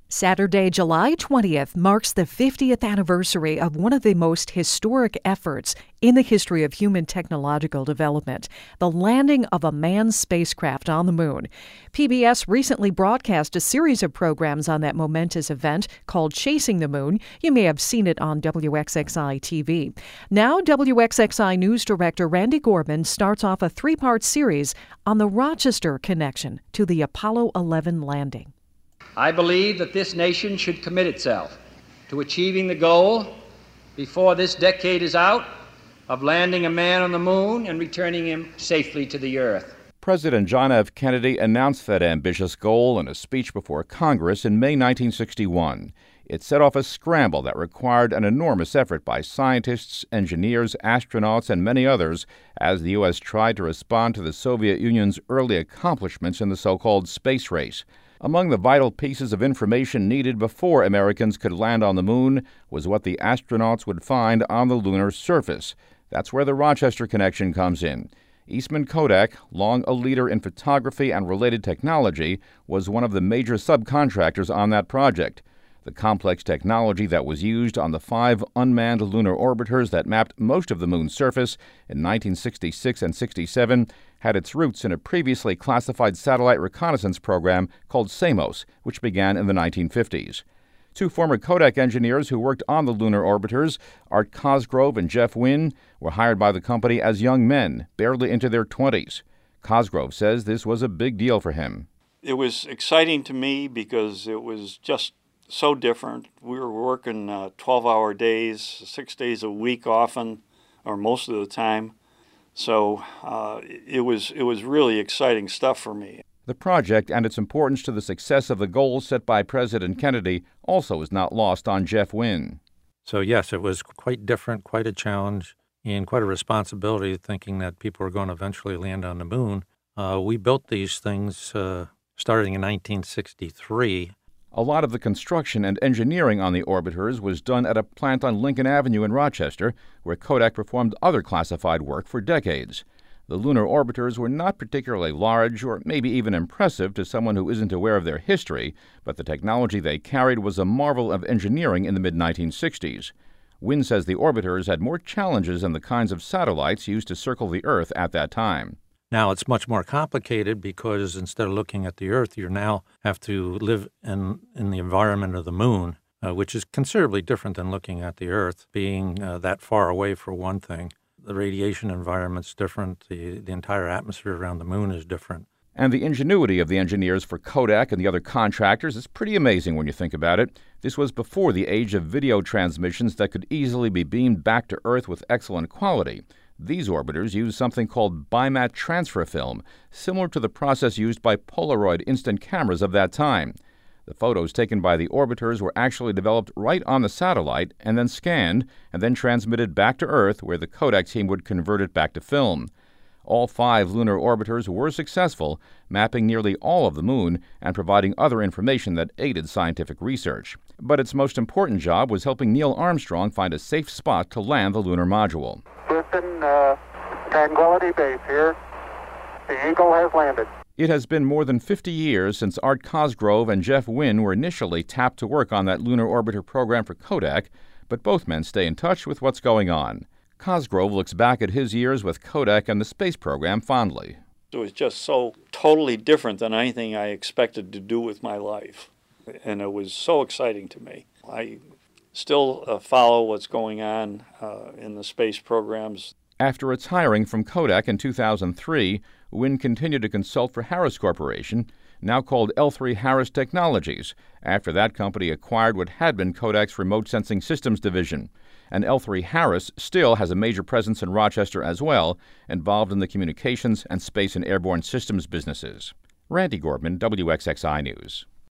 Saturday, July 20th marks the 50th anniversary of one of the most historic efforts in the history of human technological development, the landing of a manned spacecraft on the moon. PBS recently broadcast a series of programs on that momentous event called Chasing the Moon. You may have seen it on WXXI TV. Now, WXXI News Director Randy Gorman starts off a three-part series on the Rochester connection to the Apollo 11 landing. I believe that this nation should commit itself to achieving the goal, before this decade is out, of landing a man on the moon and returning him safely to the Earth. President John F. Kennedy announced that ambitious goal in a speech before Congress in May 1961. It set off a scramble that required an enormous effort by scientists, engineers, astronauts, and many others as the U.S. tried to respond to the Soviet Union's early accomplishments in the so-called space race. Among the vital pieces of information needed before Americans could land on the moon was what the astronauts would find on the lunar surface. That's where the Rochester connection comes in. Eastman Kodak, long a leader in photography and related technology, was one of the major subcontractors on that project. The complex technology that was used on the 5 unmanned lunar orbiters that mapped most of the moon's surface in 1966 and 67 had its roots in a previously classified satellite reconnaissance program called SAMOS, which began in the 1950s. Two former Kodak engineers who worked on the lunar orbiters, Art Cosgrove and Jeff Wynne, were hired by the company as young men, barely into their 20s. Cosgrove says this was a big deal for him. It was exciting to me because it was just so different. We were working 12-hour days, 6 days a week often, or most of the time. So it was really exciting stuff for me. The project and its importance to the success of the goals set by President Kennedy also is not lost on Jeff Wynne. So yes, it was quite different, quite a challenge, and quite a responsibility thinking that people were going to eventually land on the moon. We built these things starting in 1963. A lot of the construction and engineering on the orbiters was done at a plant on Lincoln Avenue in Rochester, where Kodak performed other classified work for decades. The lunar orbiters were not particularly large or maybe even impressive to someone who isn't aware of their history, but the technology they carried was a marvel of engineering in the mid-1960s. Wynne says the orbiters had more challenges than the kinds of satellites used to circle the Earth at that time. Now it's much more complicated because instead of looking at the Earth, you now have to live in the environment of the moon, which is considerably different than looking at the Earth, being that far away for one thing. The radiation environment's different. The entire atmosphere around the moon is different. And the ingenuity of the engineers for Kodak and the other contractors is pretty amazing when you think about it. This was before the age of video transmissions that could easily be beamed back to Earth with excellent quality. These orbiters use something called bimat transfer film, similar to the process used by Polaroid instant cameras of that time. The photos taken by the orbiters were actually developed right on the satellite and then scanned and then transmitted back to Earth, where the Kodak team would convert it back to film. All 5 lunar orbiters were successful, mapping nearly all of the moon and providing other information that aided scientific research. But its most important job was helping Neil Armstrong find a safe spot to land the lunar module. Houston, Tranquility Base here. The Eagle has landed. It has been more than 50 years since Art Cosgrove and Jeff Wynne were initially tapped to work on that lunar orbiter program for Kodak, but both men stay in touch with what's going on. Cosgrove looks back at his years with Kodak and the space program fondly. It was just so totally different than anything I expected to do with my life, and it was so exciting to me. I still follow what's going on in the space programs. After retiring from Kodak in 2003, Wynne continued to consult for Harris Corporation, now called L3 Harris Technologies, after that company acquired what had been Kodak's remote sensing systems division. And L3 Harris still has a major presence in Rochester as well, involved in the communications and space and airborne systems businesses. Randy Gorman, WXXI News.